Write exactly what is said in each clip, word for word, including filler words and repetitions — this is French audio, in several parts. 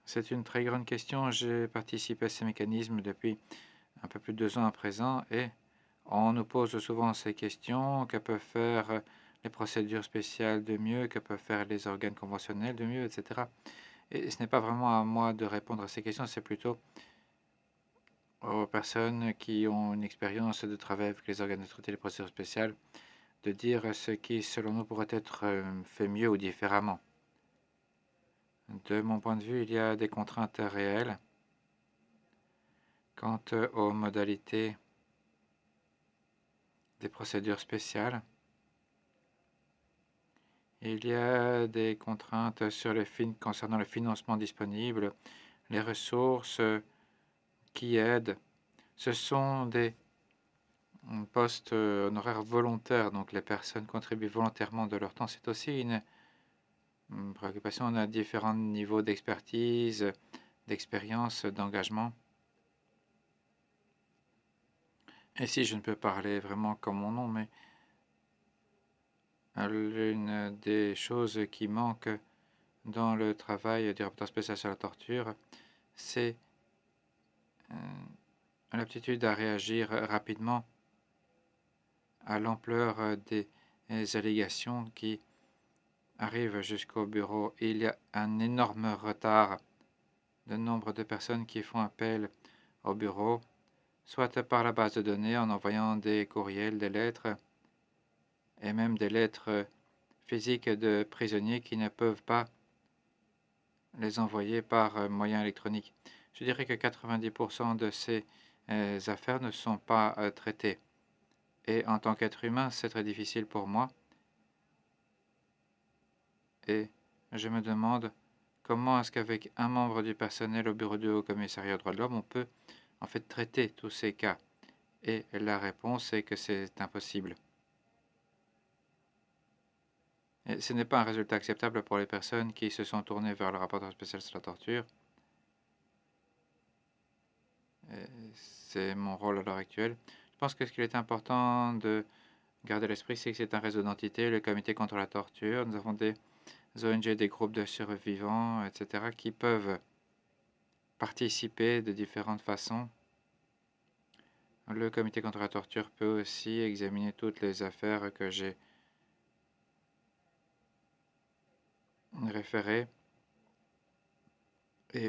C'est une très grande question. J'ai participé à ces mécanismes depuis un peu plus de deux ans à présent et on nous pose souvent ces questions. Que peuvent faire les procédures spéciales de mieux? Que peuvent faire les organes conventionnels de mieux, et cetera. Et ce n'est pas vraiment à moi de répondre à ces questions, c'est plutôt aux personnes qui ont une expérience de travail avec les organes de et les procédures spéciales de dire ce qui, selon nous, pourrait être fait mieux ou différemment. De mon point de vue, il y a des contraintes réelles quant aux modalités des procédures spéciales. Il y a des contraintes sur les fin concernant le financement disponible, les ressources qui aident. Ce sont des postes honoraires volontaires, donc les personnes contribuent volontairement de leur temps. C'est aussi une, une préoccupation. On a différents niveaux d'expertise, d'expérience, d'engagement. Et si je ne peux parler vraiment comme mon nom, mais l'une des choses qui manque dans le travail du rapporteur spécial sur la torture, c'est l'aptitude à réagir rapidement à l'ampleur des allégations qui arrivent jusqu'au bureau. Il y a un énorme retard de nombre de personnes qui font appel au bureau, soit par la base de données en envoyant des courriels, des lettres, et même des lettres physiques de prisonniers qui ne peuvent pas les envoyer par moyen électronique. Je dirais que quatre-vingt-dix pour cent de ces euh, affaires ne sont pas euh, traitées. Et en tant qu'être humain, c'est très difficile pour moi. Et je me demande comment est-ce qu'avec un membre du personnel au bureau du Haut-Commissariat aux droits de l'homme, on peut en fait traiter tous ces cas. Et la réponse est que c'est impossible. Et ce n'est pas un résultat acceptable pour les personnes qui se sont tournées vers le rapporteur spécial sur la torture. C'est mon rôle à l'heure actuelle. Je pense que ce qu'il est important de garder à l'esprit, c'est que c'est un réseau d'entités, le comité contre la torture. Nous avons des O N G, des groupes de survivants, et cetera, qui peuvent participer de différentes façons. Le comité contre la torture peut aussi examiner toutes les affaires que j'ai référées et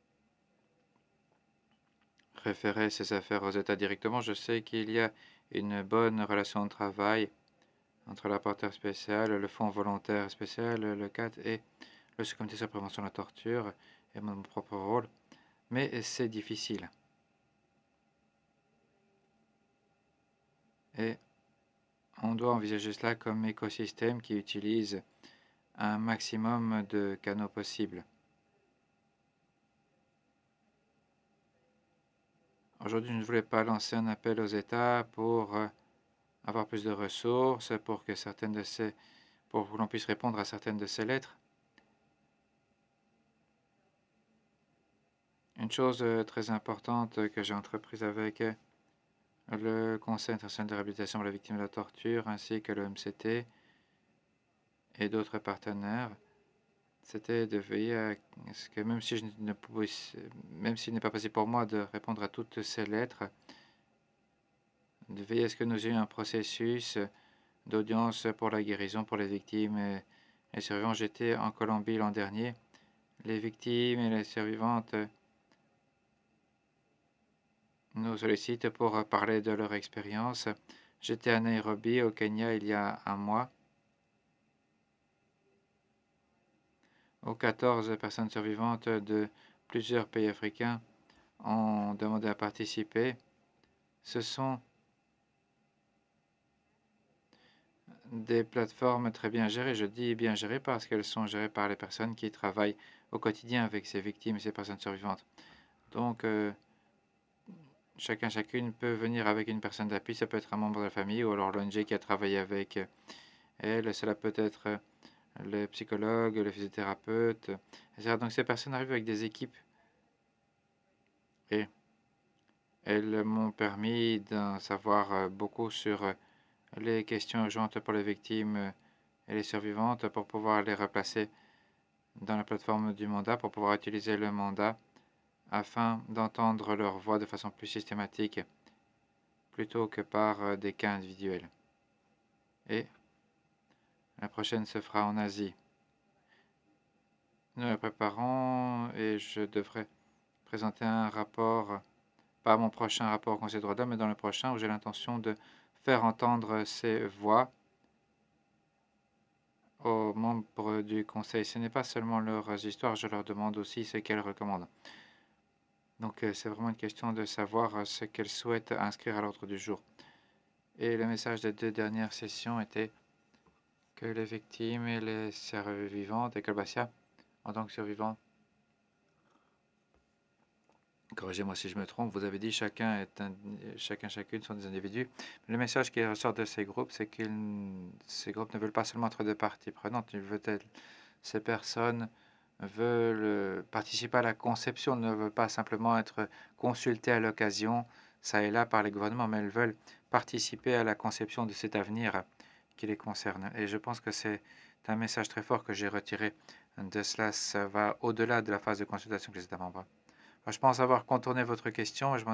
référer ces affaires aux États directement. Je sais qu'il y a une bonne relation de travail entre le rapporteur spécial, le fonds volontaire spécial, le C A T et le sous-comité sur la prévention de la torture et mon propre rôle, mais c'est difficile. Et on doit envisager cela comme écosystème qui utilise un maximum de canaux possibles. Aujourd'hui, je ne voulais pas lancer un appel aux États pour avoir plus de ressources, pour que certaines de ces, pour que l'on puisse répondre à certaines de ces lettres. Une chose très importante que j'ai entreprise avec le Conseil international de réhabilitation pour les victimes de la torture ainsi que le M C T et d'autres partenaires, c'était de veiller à ce que même si je ne pouvais, même s'il n'est pas possible pour moi de répondre à toutes ces lettres, de veiller à ce que nous ayons un processus d'audience pour la guérison pour les victimes et les survivants. J'étais en Colombie l'an dernier. Les victimes et les survivantes nous sollicitent pour parler de leur expérience. J'étais à Nairobi, au Kenya, il y a un mois, où quatorze personnes survivantes de plusieurs pays africains ont demandé à participer. Ce sont des plateformes très bien gérées. Je dis bien gérées parce qu'elles sont gérées par les personnes qui travaillent au quotidien avec ces victimes et ces personnes survivantes. Donc, euh, chacun, chacune peut venir avec une personne d'appui. Ça peut être un membre de la famille ou alors l'O N G qui a travaillé avec elle. Cela peut être le psychologue, le physiothérapeute, et cetera. Donc, ces personnes arrivent avec des équipes et elles m'ont permis d'en savoir beaucoup sur les questions urgentes pour les victimes et les survivantes pour pouvoir les replacer dans la plateforme du mandat pour pouvoir utiliser le mandat afin d'entendre leur voix de façon plus systématique plutôt que par des cas individuels. Et la prochaine se fera en Asie. Nous la préparons et je devrais présenter un rapport, pas mon prochain rapport au Conseil des droits de l'homme, mais dans le prochain où j'ai l'intention de faire entendre ces voix aux membres du Conseil. Ce n'est pas seulement leurs histoires, je leur demande aussi ce qu'elles recommandent. Donc c'est vraiment une question de savoir ce qu'elles souhaitent inscrire à l'ordre du jour. Et le message des deux dernières sessions était que les victimes et les survivants des Kalbassia, en tant que survivants, corrigez-moi si je me trompe, vous avez dit chacun est un, chacun chacune sont des individus. Le message qui ressort de ces groupes, c'est que ces groupes ne veulent pas seulement être des parties prenantes, ils veulent, ces personnes veulent participer à la conception, ne veulent pas simplement être consultées à l'occasion, ça et là, par les gouvernements, mais elles veulent participer à la conception de cet avenir qui les concerne. Et je pense que c'est un message très fort que j'ai retiré de cela. Ça va au-delà de la phase de consultation des États membres. Je pense avoir contourné votre question et je